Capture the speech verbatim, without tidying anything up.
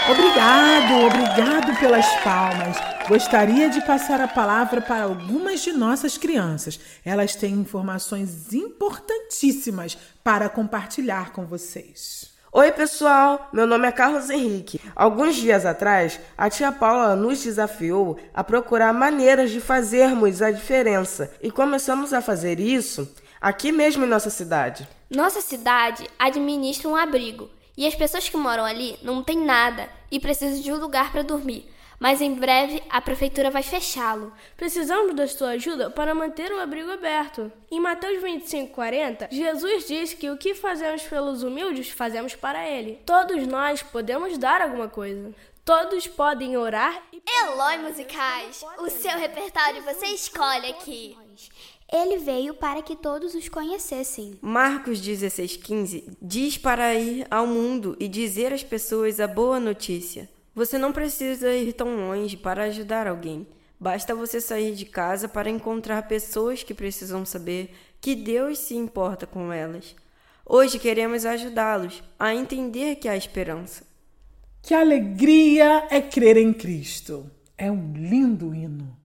Obrigado, obrigado pelas palmas. Gostaria de passar a palavra para algumas de nossas crianças. Elas têm informações importantíssimas para compartilhar com vocês. Oi, pessoal! Meu nome é Carlos Henrique. Alguns dias atrás, a tia Paula nos desafiou a procurar maneiras de fazermos a diferença e começamos a fazer isso aqui mesmo em nossa cidade. Nossa cidade administra um abrigo e as pessoas que moram ali não têm nada e precisam de um lugar para dormir. Mas em breve a prefeitura vai fechá-lo. Precisamos da sua ajuda para manter o abrigo aberto. Em Mateus vinte e cinco, quarenta, Jesus diz que o que fazemos pelos humildes, fazemos para Ele. Todos nós podemos dar alguma coisa. Todos podem orar e... Eloy Musicais, o seu repertório você escolhe aqui. Ele veio para que todos os conhecessem. Marcos dezesseis, quinze diz para ir ao mundo e dizer às pessoas a boa notícia. Você não precisa ir tão longe para ajudar alguém. Basta você sair de casa para encontrar pessoas que precisam saber que Deus se importa com elas. Hoje queremos ajudá-los a entender que há esperança. Que alegria é crer em Cristo. É um lindo hino.